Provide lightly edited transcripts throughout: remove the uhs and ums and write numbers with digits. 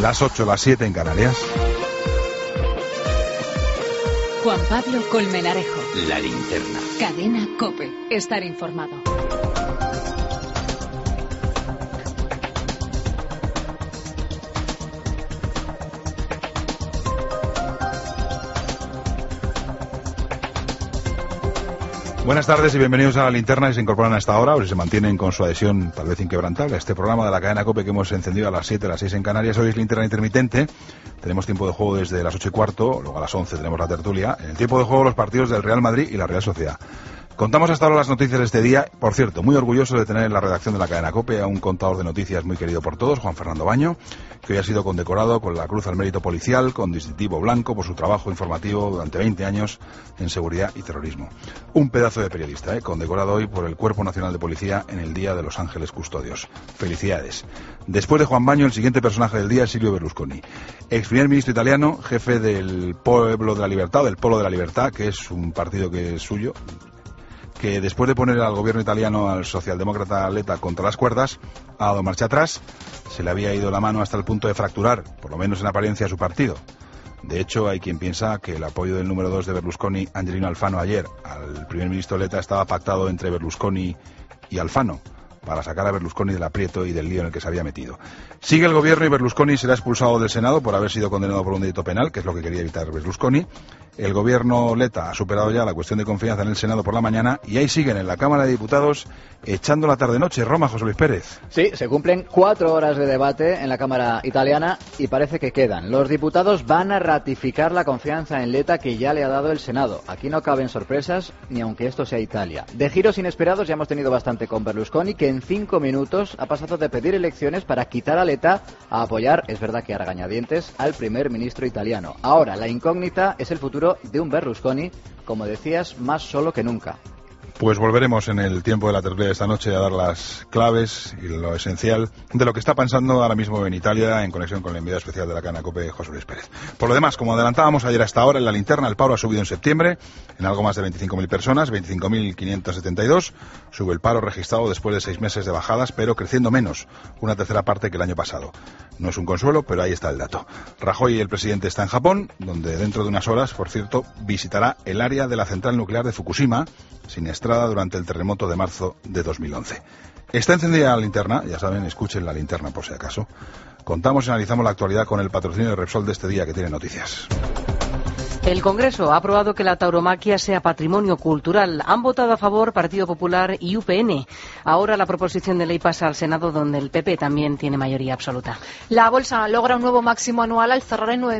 Las 8, las 7 en Canarias. Juan Pablo Colmenarejo. La Linterna. Cadena COPE. Estar informado. Buenas tardes y bienvenidos a La Linterna. Y se incorporan a esta hora, o si se mantienen con su adhesión tal vez inquebrantable a este programa de la cadena COPE que hemos encendido a las 7, a las 6 en Canarias. Hoy es Linterna Intermitente. Tenemos tiempo de juego desde las 8:15, luego a las 11 tenemos la tertulia. En el tiempo de juego los partidos del Real Madrid y la Real Sociedad. Contamos hasta ahora las noticias de este día. Por cierto, muy orgulloso de tener en la redacción de la cadena COPE a un contador de noticias muy querido por todos, Juan Fernando Baño, que hoy ha sido condecorado con la Cruz al Mérito Policial, con distintivo blanco, por su trabajo informativo durante 20 años en seguridad y terrorismo. Un pedazo de periodista, condecorado hoy por el Cuerpo Nacional de Policía en el Día de los Ángeles Custodios. Felicidades. Después de Juan Baño, el siguiente personaje del día es Silvio Berlusconi, ex primer ministro italiano, jefe del Pueblo de la Libertad, del Polo de la Libertad, que es un partido que es suyo, que después de poner al gobierno italiano al socialdemócrata Letta contra las cuerdas, ha dado marcha atrás. Se le había ido la mano hasta el punto de fracturar, por lo menos en apariencia, su partido. De hecho, hay quien piensa que el apoyo del número 2 de Berlusconi, Angelino Alfano, ayer al primer ministro Letta estaba pactado entre Berlusconi y Alfano, para sacar a Berlusconi del aprieto y del lío en el que se había metido. Sigue el gobierno y Berlusconi será expulsado del Senado por haber sido condenado por un delito penal, que es lo que quería evitar Berlusconi. El gobierno Letta ha superado ya la cuestión de confianza en el Senado por la mañana y ahí siguen en la Cámara de Diputados echando la tarde-noche. Roma, José Luis Pérez. Sí, se cumplen 4 horas de debate en la Cámara italiana y parece que quedan. Los diputados van a ratificar la confianza en Letta que ya le ha dado el Senado. Aquí no caben sorpresas, ni aunque esto sea Italia. De giros inesperados ya hemos tenido bastante con Berlusconi, que en 5 minutos ha pasado de pedir elecciones para quitar a Letta a apoyar, es verdad que a regañadientes, al primer ministro italiano. Ahora, la incógnita es el futuro de un Berlusconi, como decías, más solo que nunca. Pues volveremos en el tiempo de la tertulia de esta noche a dar las claves y lo esencial de lo que está pasando ahora mismo en Italia, en conexión con el enviado especial de la cadena COPE, José Luis Pérez. Por lo demás, como adelantábamos ayer hasta ahora en La Linterna, el paro ha subido en septiembre en algo más de 25.000 personas, 25.572. Sube el paro registrado después de 6 meses de bajadas, pero creciendo menos, una tercera parte que el año pasado. No es un consuelo, pero ahí está el dato. Rajoy, el presidente, está en Japón, donde dentro de unas horas, por cierto, visitará el área de la central nuclear de Fukushima, siniestrada durante el terremoto de marzo de 2011. Está encendida la linterna, ya saben, escuchen La Linterna por si acaso. Contamos y analizamos la actualidad con el patrocinio de Repsol de este día, que tiene noticias. El Congreso ha aprobado que la tauromaquia sea patrimonio cultural. Han votado a favor Partido Popular y UPN. Ahora la proposición de ley pasa al Senado, donde el PP también tiene mayoría absoluta. La bolsa logra un nuevo máximo anual al cerrar en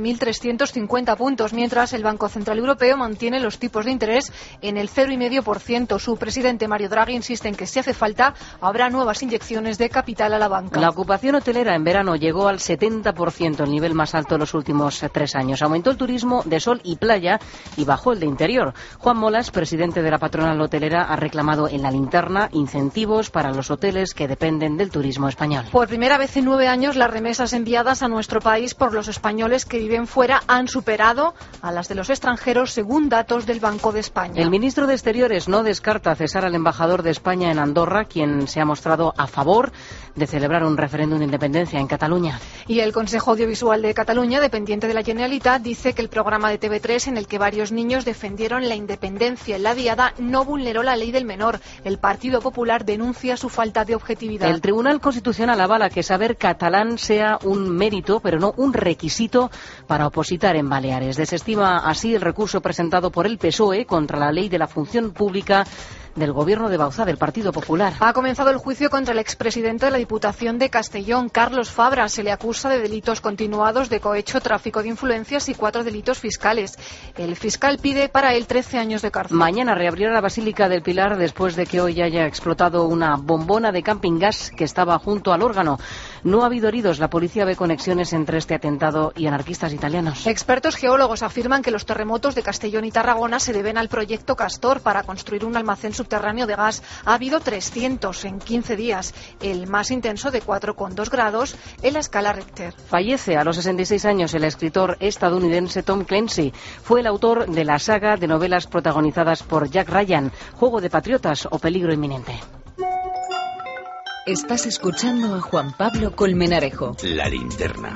9.350 puntos, mientras el Banco Central Europeo mantiene los tipos de interés en el 0,5%. Su presidente, Mario Draghi, insiste en que si hace falta, habrá nuevas inyecciones de capital a la banca. La ocupación hotelera en verano llegó al 70%, el nivel más alto de los últimos 3 años. Aumentó el turismo de sol y playa y bajó el de interior. Juan Molas, presidente de la patronal hotelera, ha reclamado en La Linterna incentivos para los hoteles que dependen del turismo español. Por primera vez en 9 años, las remesas enviadas a nuestro país por los españoles que viven fuera han superado a las de los extranjeros, según datos del Banco de España. El ministro de Exteriores no descarta cesar al embajador de España en Andorra, quien se ha mostrado a favor de celebrar un referéndum de independencia en Cataluña. Y el Consejo Audiovisual de Cataluña, dependiente de la Generalitat, dice que el programa de TV3 en el que varios niños defendieron la independencia en la Diada no vulneró la ley del menor. El Partido Popular denuncia su falta de objetividad. El Tribunal Constitucional avala que saber catalán sea un mérito, pero no un requisito para opositar en Baleares. Desestima así el recurso presentado por el PSOE contra la ley de la función pública del gobierno de Bauzá, del Partido Popular. Ha comenzado el juicio contra el expresidente de la Diputación de Castellón, Carlos Fabra. Se le acusa de delitos continuados de cohecho, tráfico de influencias y 4 delitos fiscales. El fiscal pide para él 13 años de cárcel. Mañana reabrirá la Basílica del Pilar después de que hoy haya explotado una bombona de camping gas que estaba junto al órgano. No ha habido heridos. La policía ve conexiones entre este atentado y anarquistas italianos. Expertos geólogos afirman que los terremotos de Castellón y Tarragona se deben al proyecto Castor para construir un almacén subterráneo de gas. Ha habido 300 en 15 días, el más intenso de 4,2 grados en la escala Richter. Fallece a los 66 años el escritor estadounidense Tom Clancy. Fue el autor de la saga de novelas protagonizadas por Jack Ryan, Juego de Patriotas o Peligro Inminente. Estás escuchando a Juan Pablo Colmenarejo. La Linterna.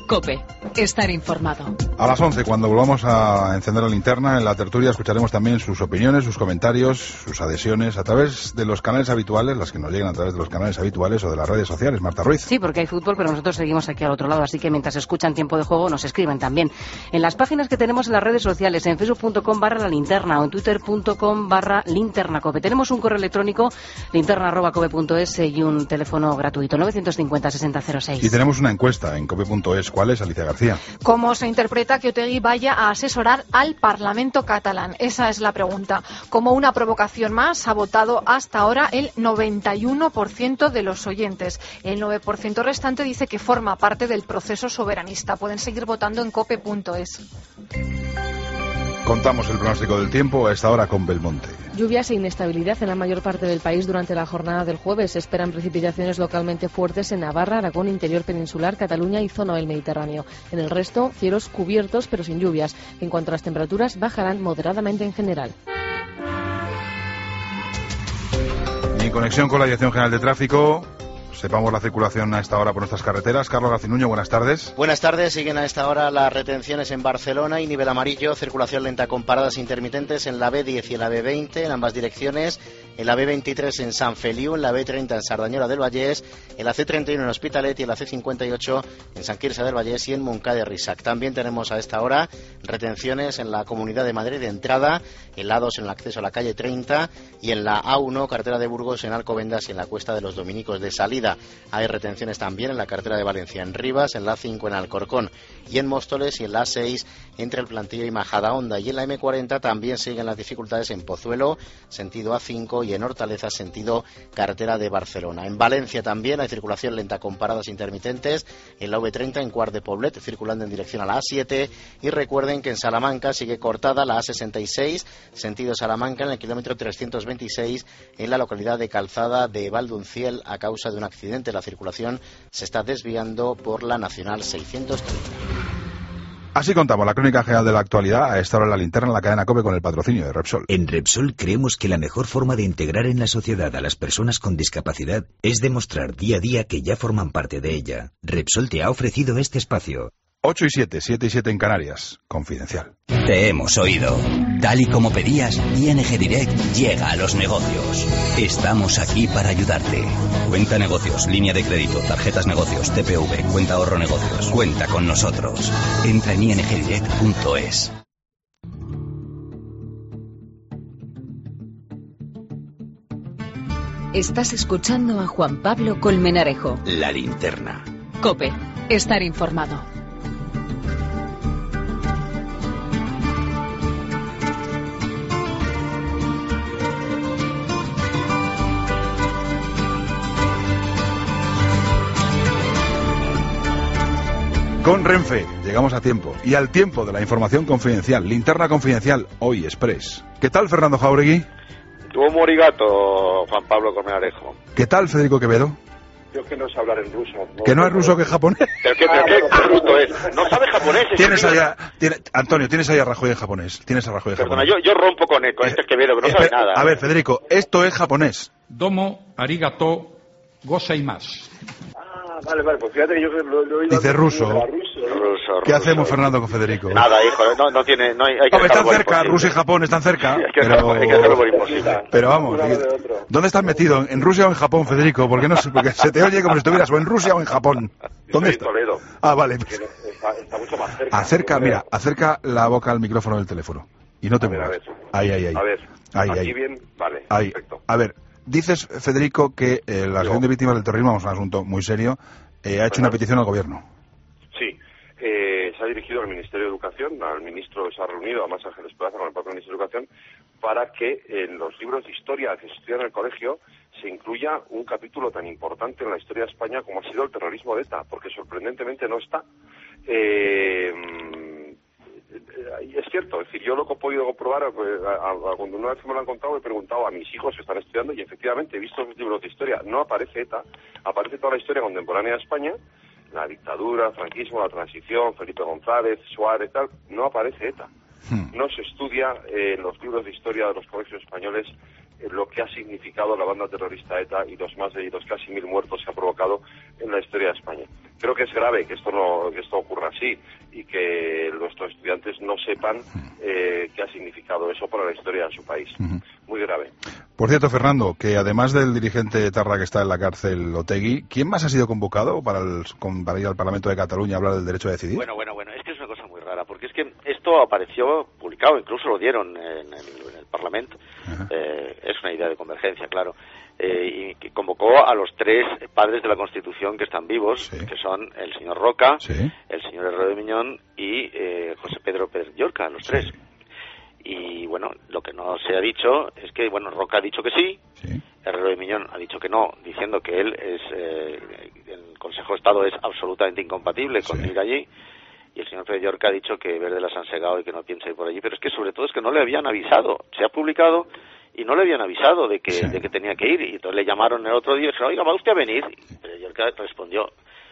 COPE. Estar informado. A las 11, cuando volvamos a encender la linterna, en la tertulia escucharemos también sus opiniones, sus comentarios, sus adhesiones a través de los canales habituales, las que nos llegan a través de los canales habituales o de las redes sociales. Marta Ruiz. Sí, porque hay fútbol, pero nosotros seguimos aquí al otro lado, así que mientras escuchan Tiempo de Juego nos escriben también. En las páginas que tenemos en las redes sociales, en facebook.com/lalinterna o en twitter.com/linternacope. Tenemos un correo electrónico, linterna@cope.es y un teléfono gratuito, 950 6006. Y tenemos una encuesta en cope.es. ¿Cuál es, Alicia García? ¿Cómo se interpreta que Otegi vaya a asesorar al Parlamento catalán? Esa es la pregunta. Como una provocación más, ha votado hasta ahora el 91% de los oyentes. El 9% restante dice que forma parte del proceso soberanista. Pueden seguir votando en cope.es. Contamos el pronóstico del tiempo a esta hora con Belmonte. Lluvias e inestabilidad en la mayor parte del país durante la jornada del jueves. Se esperan precipitaciones localmente fuertes en Navarra, Aragón, interior peninsular, Cataluña y zona del Mediterráneo. En el resto, cielos cubiertos pero sin lluvias. En cuanto a las temperaturas, bajarán moderadamente en general. Y en conexión con la Dirección General de Tráfico, sepamos la circulación a esta hora por nuestras carreteras. Carlos Garcinuño, buenas tardes. Buenas tardes. Siguen a esta hora las retenciones en Barcelona y nivel amarillo, circulación lenta con paradas intermitentes en la B10 y en la B20 en ambas direcciones, en la B23 en Sant Feliu, en la B30 en Sardañola del Vallès, en la C31 en Hospitalet y en la C58 en Sant Quirze del Vallès y en Montcada de Rixac. También tenemos a esta hora retenciones en la Comunidad de Madrid de entrada, en la A2 en el acceso a la calle 30 y en la A1 carretera de Burgos en Alcobendas y en la Cuesta de los Dominicos de salida. Hay retenciones también en la carretera de Valencia en Rivas, en la A5 en Alcorcón y en Móstoles y en la A6 entre el Plantillo y Majadahonda. Y en la M40 también siguen las dificultades en Pozuelo, sentido A5 y en Hortaleza, sentido carretera de Barcelona. En Valencia también hay circulación lenta con paradas intermitentes en la V30 en Quart de Poblet, circulando en dirección a la A7. Y recuerden que en Salamanca sigue cortada la A66, sentido Salamanca, en el kilómetro 326 en la localidad de Calzada de Valdunciel a causa de un accidente. La circulación se está desviando por la Nacional 630. Así contamos la crónica general de la actualidad a esta hora en la linterna en la cadena COPE con el patrocinio de Repsol. En Repsol creemos que la mejor forma de integrar en la sociedad a las personas con discapacidad es demostrar día a día que ya forman parte de ella. Repsol te ha ofrecido este espacio. 8 y 7, 7 y 7 en Canarias. Confidencial. Te hemos oído. Tal y como pedías, ING Direct llega a los negocios. Estamos aquí para ayudarte. Cuenta negocios, línea de crédito, tarjetas negocios, TPV, cuenta ahorro negocios. Cuenta con nosotros. Entra en ingdirect.es. Estás escuchando a Juan Pablo Colmenarejo. La linterna. COPE. Estar informado. Con Renfe llegamos a tiempo y al tiempo de la información confidencial, linterna confidencial, hoy express. ¿Qué tal, Fernando Jauregui? Tuvo morigato, Juan Pablo Colmenarejo. ¿Qué tal, Federico Quevedo? Yo que no sé hablar en ruso. ¿Que no es ruso, que es japonés? ¿Pero qué bruto es? ¿No sabe japonés? Antonio, tienes ahí a Rajoy en japonés. Tienes a Rajoy en Perdona, japonés. yo rompo con este Quevedo, que no sabe nada. A ver, Federico, esto es japonés. Domo, arigato, gozaimasu. Vale, pues fíjate que yo lo he oído. Dice ruso. ¿Qué hacemos, Fernando, con Federico? Nada, hijo, no tiene, hay que están cerca, Rusia y Japón están cerca. Hay que hacerlo por imposible. Pero vamos, ¿dónde estás metido? ¿En Rusia o en Japón, Federico? Porque se te oye como si estuvieras o en Rusia o en Japón. ¿Dónde estás? Toledo. Ah, vale. Está mucho más cerca. Acerca la boca al micrófono del teléfono. Y no te muevas. Ahí. A ver, aquí bien, vale, perfecto. A ver. Dices, Federico, que la Asociación de Víctimas del Terrorismo, es un asunto muy serio, ha hecho una petición al Gobierno. Sí, se ha dirigido al Ministerio de Educación, al ministro se ha reunido, a Más Ángeles Plaza, con el propio Ministerio de Educación, para que en los libros de historia que se estudian en el colegio se incluya un capítulo tan importante en la historia de España como ha sido el terrorismo de ETA, porque sorprendentemente no está. Es cierto, es decir, yo lo que he podido comprobar, cuando una vez me lo han contado, he preguntado a mis hijos que están estudiando y efectivamente he visto los libros de historia, no aparece ETA, aparece toda la historia contemporánea de España, la dictadura, el franquismo, la transición, Felipe González, Suárez, tal, no aparece ETA. No se estudia en los libros de historia de los colegios españoles lo que ha significado la banda terrorista ETA y los casi 1000 muertos que ha provocado en la historia de España. Creo que es grave que esto ocurra así y que nuestros estudiantes no sepan qué ha significado eso para la historia de su país. Muy grave. Por cierto, Fernando, que además del dirigente etarra que está en la cárcel, Otegi, ¿quién más ha sido convocado para ir al Parlamento de Cataluña a hablar del derecho a decidir? Bueno, es que es una cosa muy rara, porque es que esto apareció publicado, incluso lo dieron en el Parlamento. Es una idea de Convergencia, claro. Y que convocó a los 3 padres de la Constitución que están vivos, que son el señor Roca, el señor Herrero de Miñón y José Pedro Pérez Llorca, los 3. Y bueno, lo que no se ha dicho es que, Roca ha dicho que sí, Herrero de Miñón ha dicho que no, diciendo que él el Consejo de Estado es absolutamente incompatible con ir allí, y el señor Pérez Llorca ha dicho que Verde las han segado y que no piensa ir por allí, pero es que sobre todo es que no le habían avisado, se ha publicado y no le habían avisado de que tenía que ir, y entonces le llamaron el otro día y dijeron, oiga, ¿va usted a venir? Y Pérez Llorca respondió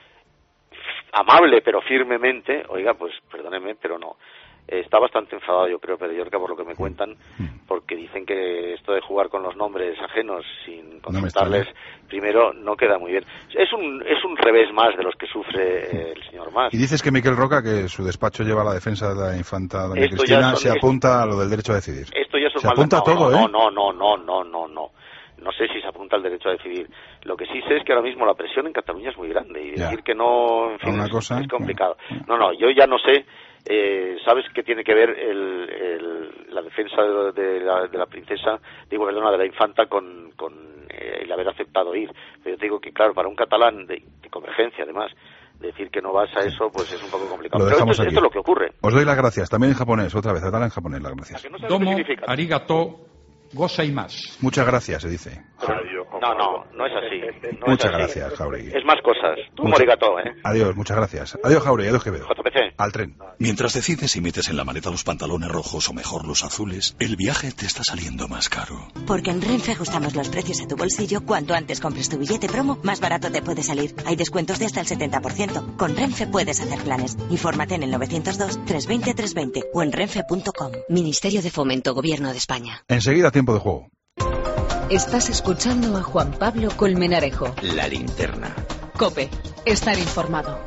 amable pero firmemente, oiga, pues perdóneme, pero no. Está bastante enfadado, yo creo, Pérez Llorca, por lo que me cuentan, porque dicen que esto de jugar con los nombres ajenos sin consultarles primero no queda muy bien. Es un revés más de los que sufre el señor Mas. Y dices que Miquel Roca, que su despacho lleva la defensa de la infanta doña Cristina, se apunta a lo del derecho a decidir. Esto ya se apunta a todo, ¿eh? No. No sé si se apunta al derecho a decidir. Lo que sí sé es que ahora mismo la presión en Cataluña es muy grande y decir que no, en fin, es complicado. No, yo ya no sé. ¿Sabes qué tiene que ver la defensa de la princesa, de la infanta con el haber aceptado ir? Pero yo te digo que, claro, para un catalán de Convergencia, además, decir que no vas a eso, pues es un poco complicado. Pero esto es lo que ocurre. Os doy las gracias, también en japonés, otra vez, ahora en japonés las gracias. Domo, arigato, gozaimasu. Muchas gracias, se dice. No es así. Muchas gracias, Jauregui. Es más cosas. Tú, arigato, Adiós, muchas gracias. Adiós, Jauregui, adiós, Quevedo. JPC. Al tren. Mientras decides si metes en la maleta los pantalones rojos o mejor los azules, el viaje te está saliendo más caro. Porque en Renfe ajustamos los precios a tu bolsillo. Cuanto antes compres tu billete promo, más barato te puede salir. Hay descuentos de hasta el 70%. Con Renfe puedes hacer planes. Infórmate en el 902-320-320 o en renfe.com. Ministerio de Fomento, Gobierno de España. Enseguida, tiempo de juego. Estás escuchando a Juan Pablo Colmenarejo. La linterna. COPE. Estar informado.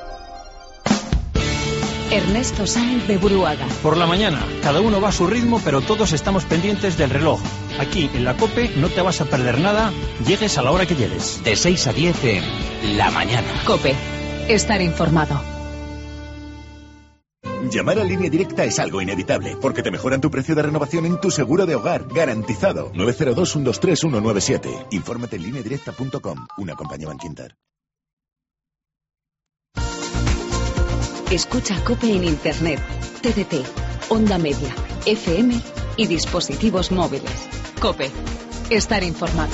Ernesto Sáenz de Buruaga. Por la mañana, cada uno va a su ritmo, pero todos estamos pendientes del reloj. Aquí, en la COPE, no te vas a perder nada, llegues a la hora que llegues. De 6 a 10 en la mañana. COPE. Estar informado. Llamar a Línea Directa es algo inevitable, porque te mejoran tu precio de renovación en tu seguro de hogar, garantizado. 902-123-197. Infórmate en lineadirecta.com, una compañía Bankinter. Escucha COPE en Internet, TDT, onda media, FM y dispositivos móviles. COPE. Estar informado.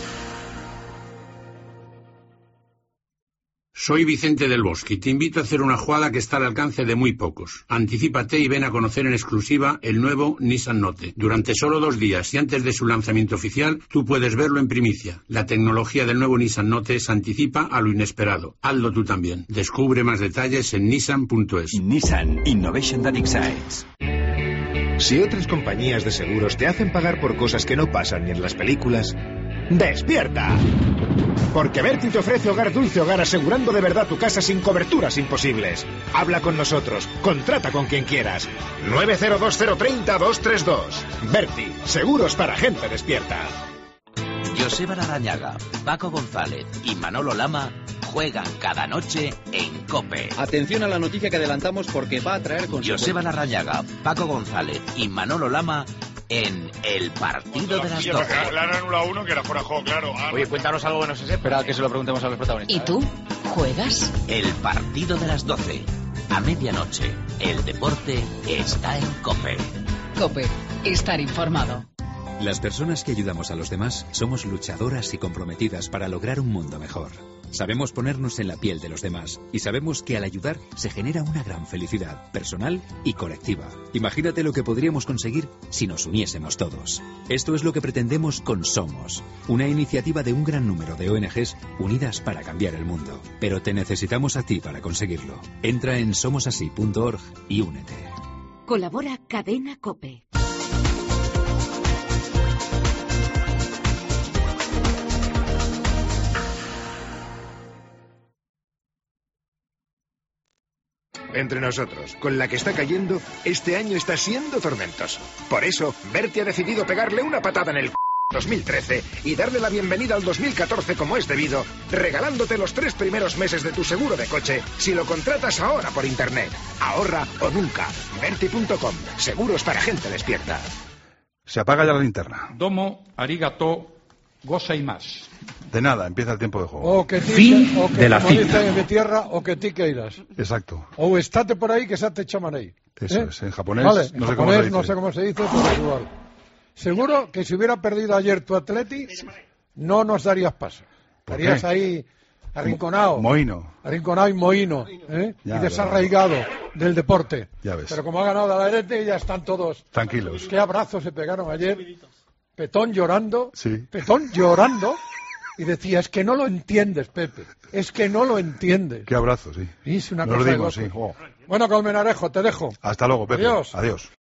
Soy Vicente del Bosque y te invito a hacer una jugada que está al alcance de muy pocos. Anticípate y ven a conocer en exclusiva el nuevo Nissan Note. Durante solo 2 días y antes de su lanzamiento oficial, tú puedes verlo en primicia. La tecnología del nuevo Nissan Note se anticipa a lo inesperado. Hazlo tú también. Descubre más detalles en nissan.es. Nissan Innovation That Excites. Si otras compañías de seguros te hacen pagar por cosas que no pasan ni en las películas, ¡despierta! Porque Berti te ofrece Hogar Dulce Hogar asegurando de verdad tu casa sin coberturas imposibles. Habla con nosotros, contrata con quien quieras. 902-030-232. Berti, seguros para gente despierta. Joseba Larrañaga, Paco González y Manolo Lama juegan cada noche en COPE. Atención a la noticia que adelantamos porque va a traer consecuencias. Joseba Larrañaga, Paco González y Manolo Lama en el partido de las 12. Le han anulado uno que era fuera de juego, claro. Oye, cuéntanos algo que no se sepa. Espera que se lo preguntemos a los protagonistas. ¿Y tú? ¿Juegas? El partido de las 12. A medianoche, el deporte está en COPE. COPE. Estar informado. Las personas que ayudamos a los demás somos luchadoras y comprometidas para lograr un mundo mejor. Sabemos ponernos en la piel de los demás y sabemos que al ayudar se genera una gran felicidad personal y colectiva. Imagínate lo que podríamos conseguir si nos uniésemos todos. Esto es lo que pretendemos con Somos, una iniciativa de un gran número de ONGs unidas para cambiar el mundo. Pero te necesitamos a ti para conseguirlo. Entra en somosasí.org y únete. Colabora Cadena COPE. Entre nosotros, con la que está cayendo, este año está siendo tormentoso. Por eso, Berti ha decidido pegarle una patada en el 2013 y darle la bienvenida al 2014 como es debido, regalándote los 3 primeros meses de tu seguro de coche si lo contratas ahora por internet. Ahorra o nunca. Berti.com. Seguros para gente despierta. Se apaga ya la linterna. Domo, arigato, gozaimasu. De nada, empieza el tiempo de juego. O que Fin o que, de la como cita. dicen en mi tierra, o que ti queiras. Exacto. O estate por ahí que se te chaman ahí. Eso es, en japonés, Vale, no sé en cómo se japonés dice. no sé cómo se dice, pero es igual. Seguro que si hubiera perdido ayer tu Atleti, no nos darías paso. ¿Por Estarías qué? ahí arrinconado. Mohino. Arrinconado y mohino, Ya, y desarraigado del deporte. Ya ves. Pero como ha ganado la Atleti, ya están todos. Tranquilos. Qué abrazos se pegaron ayer. Petón llorando. Sí. Petón llorando. Y decía, es que no lo entiendes, Pepe. Es que no lo entiendes. Qué abrazo, sí. Y es una Nos cosa de dimos, locos. sí. Oh. Bueno, Colmenarejo, te dejo. Hasta luego, Pepe. Adiós. Adiós.